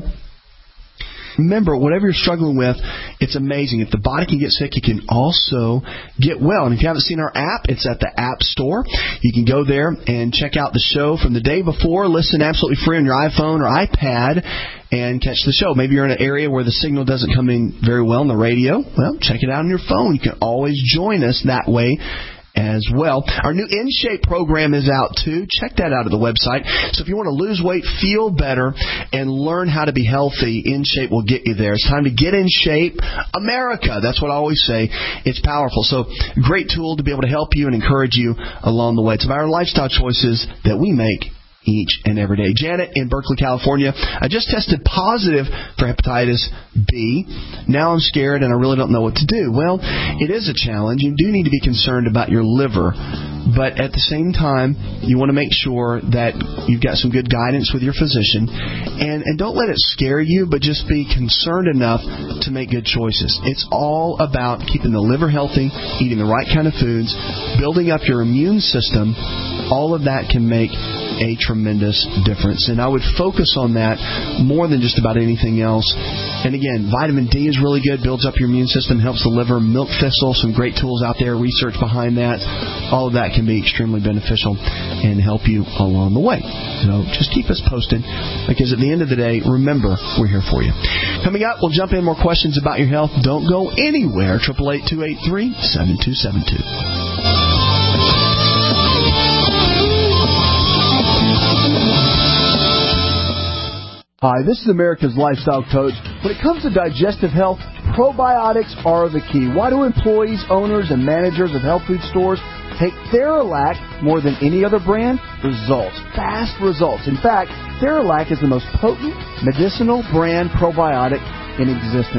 Remember, whatever you're struggling with, it's amazing. If the body can get sick, you can also get well. And if you haven't seen our app, it's at the App Store. You can go there and check out the show from the day before. Listen absolutely free on your iPhone or iPad and catch the show. Maybe you're in an area where the signal doesn't come in very well on the radio. Well, check it out on your phone. You can always join us that way as well. Our new In Shape program is out too. Check that out at the website. So if you want to lose weight, feel better, and learn how to be healthy, In Shape will get you there. It's time to get in shape. America, that's what I always say. It's powerful. So great tool to be able to help you and encourage you along the way. It's about our lifestyle choices that we make each and every day. Janet in Berkeley, California. I just tested positive for hepatitis B. Now I'm scared and I really don't know what to do. Well, it is a challenge. You do need to be concerned about your liver. But at the same time, you want to make sure that you've got some good guidance with your physician. And, and don't let it scare you, but just be concerned enough to make good choices. It's all about keeping the liver healthy, eating the right kind of foods, building up your immune system. All of that can make a tremendous difference. And I would focus on that more than just about anything else. And again, vitamin D is really good, builds up your immune system, helps the liver. Milk thistle, some great tools out there, research behind that. All of that can be extremely beneficial and help you along the way. So just keep us posted, because at the end of the day, remember, we're here for you. Coming up, we'll jump in more questions about your health. Don't go anywhere. eight eight eight, two eight three, seven two seven two. Hi, this is America's Lifestyle Coach. When it comes to digestive health, probiotics are the key. Why do employees, owners, and managers of health food stores take Theralac more than any other brand? Results. Fast results. In fact, Theralac is the most potent medicinal brand probiotic in existence.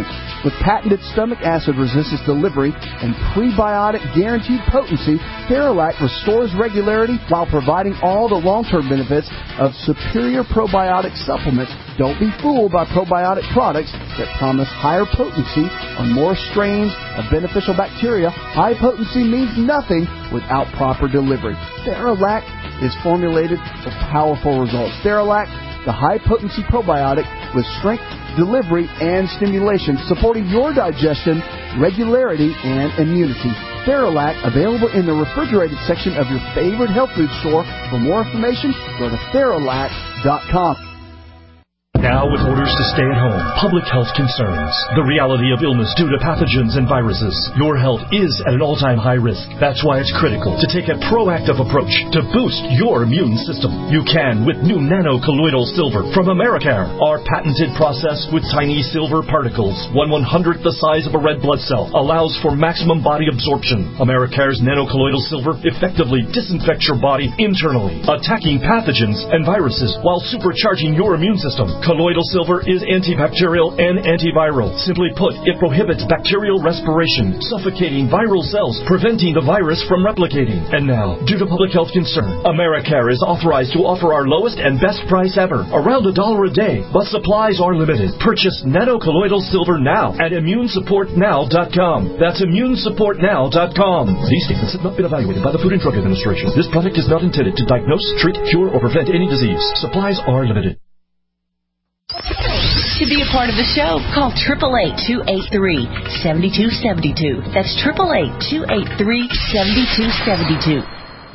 With patented stomach acid resistance delivery and prebiotic guaranteed potency, Theralac restores regularity while providing all the long-term benefits of superior probiotic supplements. Don't be fooled by probiotic products that promise higher potency on more strains of beneficial bacteria. High potency means nothing without proper delivery. Theralac is formulated for powerful results. Theralac, the high-potency probiotic with strength, delivery, and stimulation, supporting your digestion, regularity, and immunity. Theralac, available in the refrigerated section of your favorite health food store. For more information, go to Theralac dot com. Now with orders to stay at home, public health concerns, the reality of illness due to pathogens and viruses, your health is at an all-time high risk. That's why it's critical to take a proactive approach to boost your immune system. You can with new nano-colloidal silver from Americare. Our patented process with tiny silver particles, one one-hundredth the size of a red blood cell, allows for maximum body absorption. Americare's nano-colloidal silver effectively disinfects your body internally, attacking pathogens and viruses while supercharging your immune system. Colloidal silver is antibacterial and antiviral. Simply put, it prohibits bacterial respiration, suffocating viral cells, preventing the virus from replicating. And now, due to public health concern, Americare is authorized to offer our lowest and best price ever, around a dollar a day, but supplies are limited. Purchase nano-colloidal silver now at immune support now dot com. That's immune support now dot com. These statements have not been evaluated by the Food and Drug Administration. This product is not intended to diagnose, treat, cure, or prevent any disease. Supplies are limited. To be a part of the show, call eight eight eight, two eight three, seven two seven two. That's eight eight eight, two eight three, seven two seven two.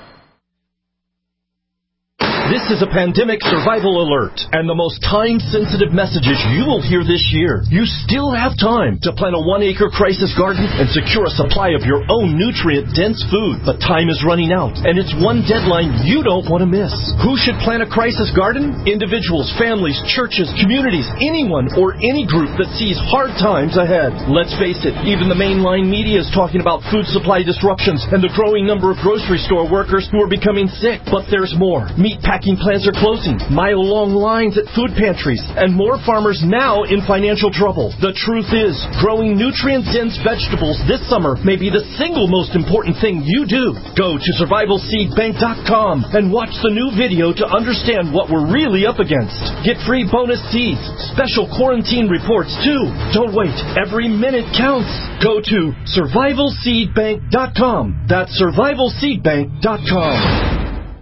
This is a pandemic survival alert and the most time-sensitive messages you will hear this year. You still have time to plant a one-acre crisis garden and secure a supply of your own nutrient-dense food. But time is running out, and it's one deadline you don't want to miss. Who should plant a crisis garden? Individuals, families, churches, communities, anyone or any group that sees hard times ahead. Let's face it, even the mainline media is talking about food supply disruptions and the growing number of grocery store workers who are becoming sick. But there's more. Meat packing plants are closing, mile-long lines at food pantries, and more farmers now in financial trouble. The truth is, growing nutrient-dense vegetables this summer may be the single most important thing you do. Go to survival seed bank dot com and watch the new video to understand what we're really up against. Get free bonus seeds, special quarantine reports too. Don't wait. Every minute counts. Go to survival seed bank dot com. That's survival seed bank dot com.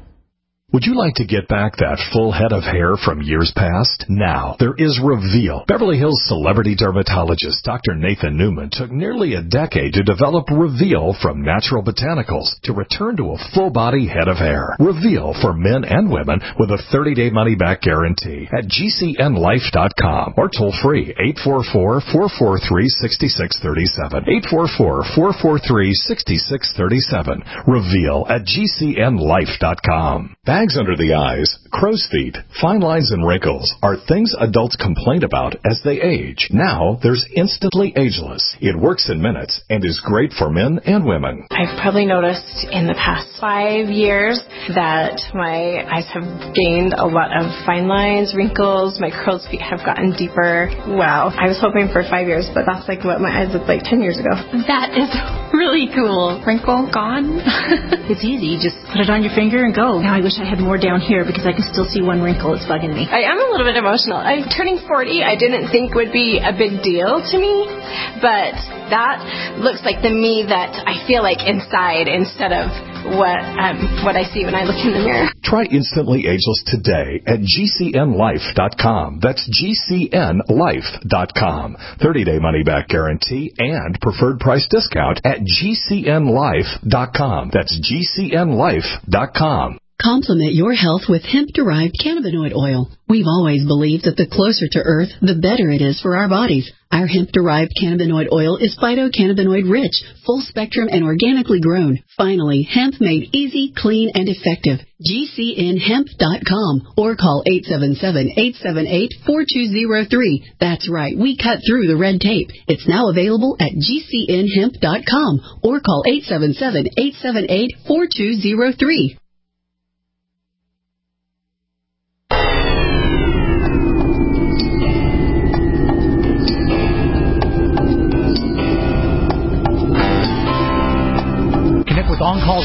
Would you like to get back that full head of hair from years past? Now, there is Reveal. Beverly Hills celebrity dermatologist Doctor Nathan Newman took nearly a decade to develop Reveal from natural botanicals to return to a full-body head of hair. Reveal for men and women with a thirty-day money-back guarantee at G C N life dot com or toll-free eight four four, four four three, six six three seven. eight four four, four four three, six six three seven. Reveal at G C N life dot com. Bags under the eyes, crow's feet, fine lines and wrinkles are things adults complain about as they age. Now, there's Instantly Ageless. It works in minutes and is great for men and women. I've probably noticed in the past five years that my eyes have gained a lot of fine lines, wrinkles, my crow's feet have gotten deeper. Wow. I was hoping for five years, but that's like what my eyes looked like ten years ago. That is really cool. Wrinkle gone. It's easy. You just put it on your finger and go. Now I wish I had more down here because I can still see one wrinkle. It's bugging me. I am a little bit emotional. I'm turning forty. I didn't think would be a big deal to me, but that looks like the me that I feel like inside instead of what um, what I see when I look in the mirror. Try Instantly Ageless today at G C N life dot com. That's G C N life dot com. thirty-day money-back guarantee and preferred price discount at G C N life dot com. That's G C N life dot com. Complement your health with hemp-derived cannabinoid oil. We've always believed that the closer to Earth, the better it is for our bodies. Our hemp-derived cannabinoid oil is phytocannabinoid-rich, full-spectrum, and organically grown. Finally, hemp made easy, clean, and effective. G C N hemp dot com or call eight seven seven, eight seven eight, four two zero three. That's right, we cut through the red tape. It's now available at G C N hemp dot com or call eight seven seven, eight seven eight, four two zero three.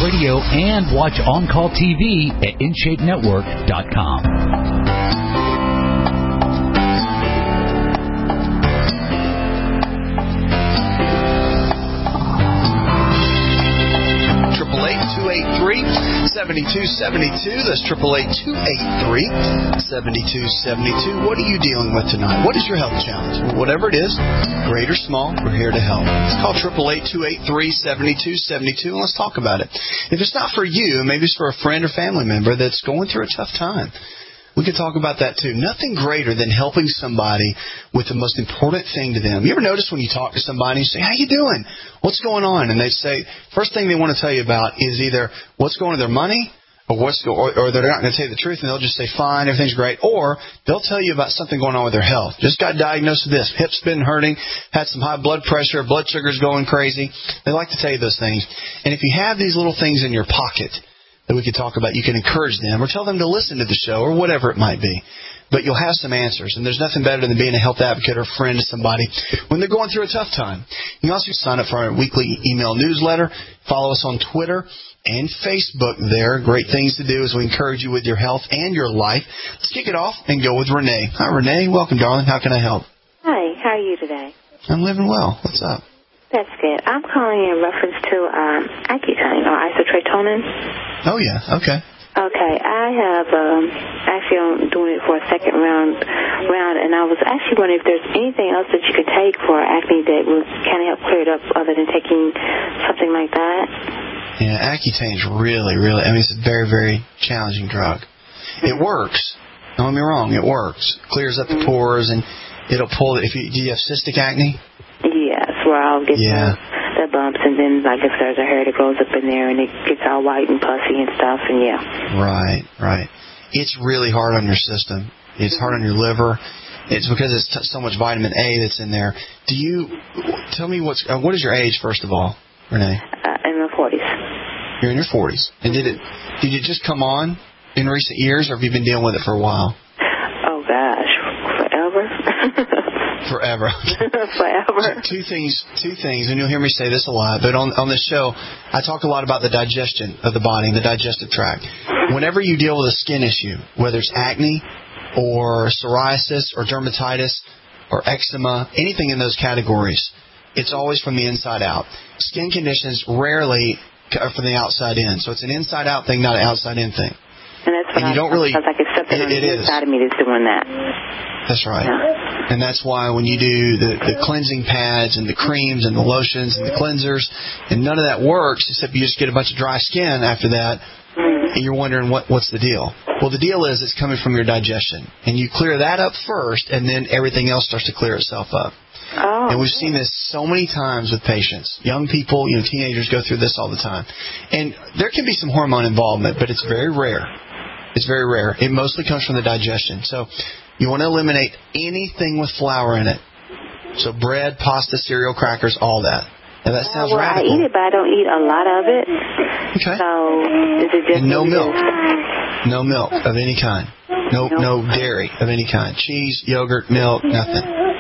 Radio and watch On Call T V at in shape network dot com. two eight three, seven two seven two. That's eight eight eight, two eight three, seven two seven two. What are you dealing with tonight? What is your health challenge? Well, whatever it is, great or small, we're here to help. Let's call eight eight eight, two eight three, seven two seven two and let's talk about it. If it's not for you, maybe it's for a friend or family member that's going through a tough time. We could talk about that too. Nothing greater than helping somebody with the most important thing to them. You ever notice when you talk to somebody and you say, how you doing? What's going on? And they say, first thing they want to tell you about is either what's going on with their money or what's go, or, or they're not going to tell you the truth and they'll just say, fine, everything's great. Or they'll tell you about something going on with their health. Just got diagnosed with this. Hip's been hurting, had some high blood pressure, blood sugar's going crazy. They like to tell you those things. And if you have these little things in your pocket that we could talk about, you can encourage them or tell them to listen to the show or whatever it might be. But you'll have some answers, and there's nothing better than being a health advocate or friend to somebody when they're going through a tough time. You can also sign up for our weekly email newsletter. Follow us on Twitter and Facebook there. Great things to do as we encourage you with your health and your life. Let's kick it off and go with Renee. Hi, Renee. Welcome, darling. How can I help? Hi. How are you today? I'm living well. What's up? That's good. I'm calling in reference to um, Accutane or isotretinoin. Oh, yeah. Okay. Okay. I have um, actually I'm doing it for a second round, round, and I was actually wondering if there's anything else that you could take for acne that would kind of help clear it up other than taking something like that. Yeah, Accutane is really, really, I mean, it's a very, very challenging drug. Mm-hmm. It works. Don't get me wrong. It works. Clears up the pores, and it'll pull it. If you, do you have cystic acne? Yes, where I'll get yeah. the, the bumps, and then like if there's a hair that grows up in there and it gets all white and puffy and stuff, and yeah. Right, right. It's really hard on your system. It's hard on your liver. It's because it's t- so much vitamin A that's in there. Do you tell me what's uh, what is your age first of all, Renee? Uh, in my forties. You're in your forties, and did it did it just come on in recent years, or have you been dealing with it for a while? Oh gosh, forever. Forever. Forever. Two things, two things, and you'll hear me say this a lot, but on, on this show, I talk a lot about the digestion of the body and the digestive tract. Whenever you deal with a skin issue, whether it's acne or psoriasis or dermatitis or eczema, anything in those categories, it's always from the inside out. Skin conditions rarely are from the outside in, so it's an inside-out thing, not an outside-in thing. And that's what and you I, don't really. Sounds like it's something it, on it the is. inside of me that's doing that. That's right. Yeah. And that's why when you do the, the cleansing pads and the creams and the lotions and the cleansers, and none of that works except you just get a bunch of dry skin after that, mm-hmm. and you're wondering what what's the deal. Well, the deal is it's coming from your digestion, and you clear that up first, and then everything else starts to clear itself up. Oh. And we've seen this so many times with patients. Young people, you know, teenagers go through this all the time. And there can be some hormone involvement, but it's very rare. It's very rare. It mostly comes from the digestion. So you want to eliminate anything with flour in it. So bread, pasta, cereal, crackers, all that. Now that sounds well, radical. I eat it, but I don't eat a lot of it. Okay. So is it just and no milk. Is? No milk of any kind. No, no dairy of any kind. Cheese, yogurt, milk, nothing.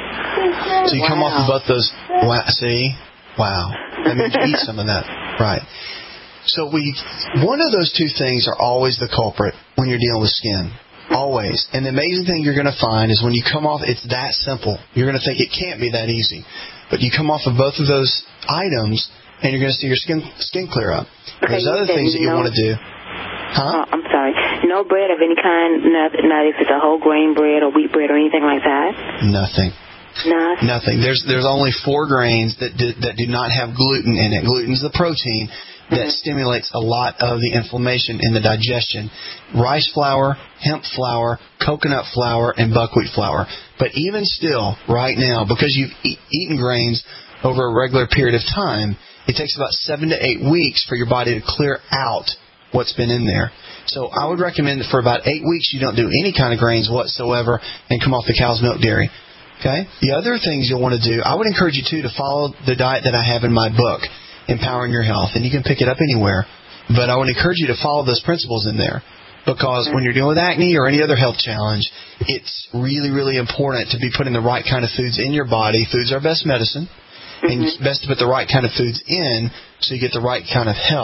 So you wow. come off of both those. Wow, see? Wow. That means you eat some of that. Right. So we, one of those two things are always the culprit when you're dealing with skin. Always. And the amazing thing you're going to find is when you come off, it's that simple. You're going to think it can't be that easy. But you come off of both of those items, and you're going to see your skin skin clear up. Okay, There's other things that you no, want to do. Huh? Oh, I'm sorry. No bread of any kind, not, not if it's a whole grain bread or wheat bread or anything like that? Nothing. Nothing. Nothing. There's there's only four grains that do, that do not have gluten in it. Gluten's the protein that mm-hmm. stimulates a lot of the inflammation in the digestion. Rice flour, hemp flour, coconut flour, and buckwheat flour. But even still, right now, because you've e- eaten grains over a regular period of time, it takes about seven to eight weeks for your body to clear out what's been in there. So I would recommend that for about eight weeks you don't do any kind of grains whatsoever and come off the cow's milk dairy. Okay? The other things you'll want to do, I would encourage you, too, to follow the diet that I have in my book, Empowering Your Health. And you can pick it up anywhere. But I would encourage you to follow those principles in there. Because when you're dealing with acne or any other health challenge, it's really, really important to be putting the right kind of foods in your body. Foods are best medicine. And it's best to put the right kind of foods in so you get the right kind of health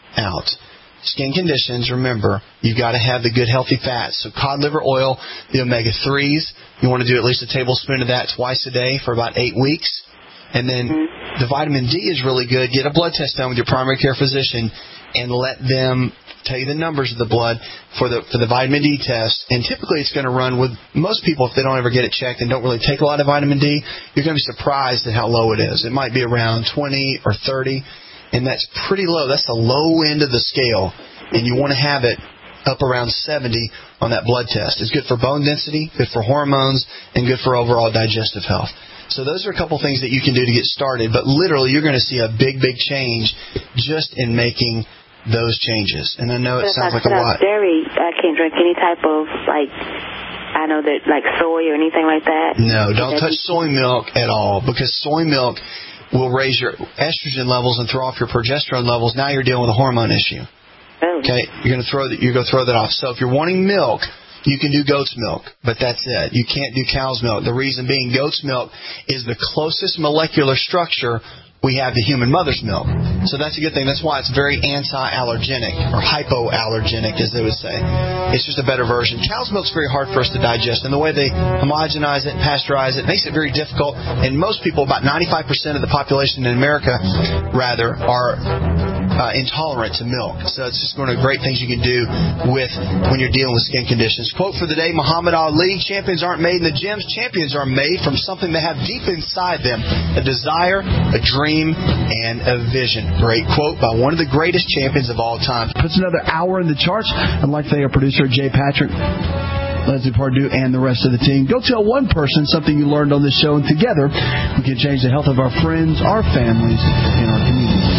out. Skin conditions, remember, you've got to have the good, healthy fats. So cod liver oil, the omega threes, you want to do at least a tablespoon of that twice a day for about eight weeks. And then mm-hmm. the vitamin D is really good. Get a blood test done with your primary care physician and let them tell you the numbers of the blood for the for the vitamin D test. And typically it's going to run with most people, if they don't ever get it checked and don't really take a lot of vitamin D, you're going to be surprised at how low it is. It might be around twenty or thirty. And that's pretty low. That's the low end of the scale. And you want to have it up around seventy on that blood test. It's good for bone density, good for hormones, and good for overall digestive health. So those are a couple things that you can do to get started. But literally, you're going to see a big, big change just in making those changes. And I know it sounds like a lot. Dairy, I can't drink any type of, like, I know that, like soy or anything like that. No, don't touch soy milk at all, because soy milk will raise your estrogen levels and throw off your progesterone levels. Now you're dealing with a hormone issue. Oh. Okay, you're going to throw that. You're going to throw that off. So if you're wanting milk, you can do goat's milk, but that's it. You can't do cow's milk. The reason being, goat's milk is the closest molecular structure we have to human mother's milk. So that's a good thing. That's why it's very anti-allergenic, or hypoallergenic, as they would say. It's just a better version. Cow's milk's very hard for us to digest, and the way they homogenize it and pasteurize it makes it very difficult. And most people, about ninety-five percent of the population in America, rather, are uh, intolerant to milk. So it's just one of the great things you can do with when you're dealing with skin conditions. Quote for the day, Muhammad Ali: champions aren't made in the gyms. Champions are made from something they have deep inside them, a desire, a dream, and a vision. Great quote by one of the greatest champions of all time. Puts another hour in the charts. I'd like to thank our producer, Jay Patrick, Leslie Pardue, and the rest of the team. Go tell one person something you learned on this show, and together we can change the health of our friends, our families, and our communities.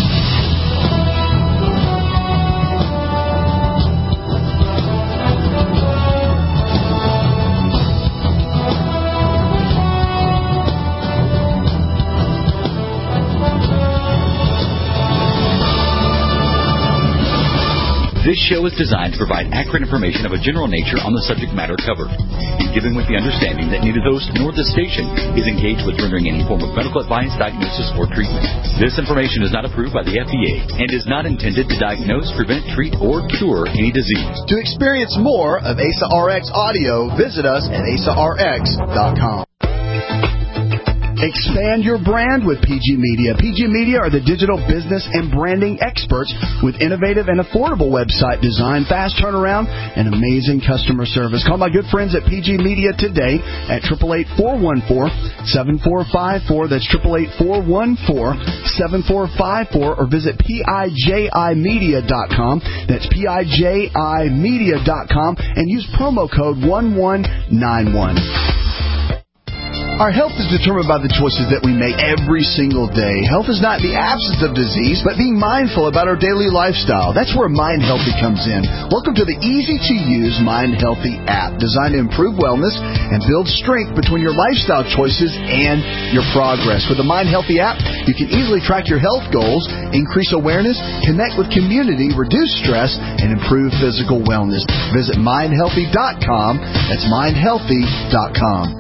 This show is designed to provide accurate information of a general nature on the subject matter covered, and given with the understanding that neither the host nor the station is engaged with rendering any form of medical advice, diagnosis, or treatment. This information is not approved by the F D A and is not intended to diagnose, prevent, treat, or cure any disease. To experience more of A S A R X audio, visit us at A S A R X dot com. Expand your brand with P G Media. P G Media are the digital business and branding experts with innovative and affordable website design, fast turnaround, and amazing customer service. Call my good friends at P G Media today at eight eight eight, four one four, seven four five four. That's eight eight eight, four one four, seven four five four, or visit P I J I media dot com. That's P I J I media dot com, and use promo code one one nine one. Our health is determined by the choices that we make every single day. Health is not the absence of disease, but being mindful about our daily lifestyle. That's where Mind Healthy comes in. Welcome to the easy-to-use Mind Healthy app, designed to improve wellness and build strength between your lifestyle choices and your progress. With the Mind Healthy app, you can easily track your health goals, increase awareness, connect with community, reduce stress, and improve physical wellness. Visit mind healthy dot com. That's mind healthy dot com.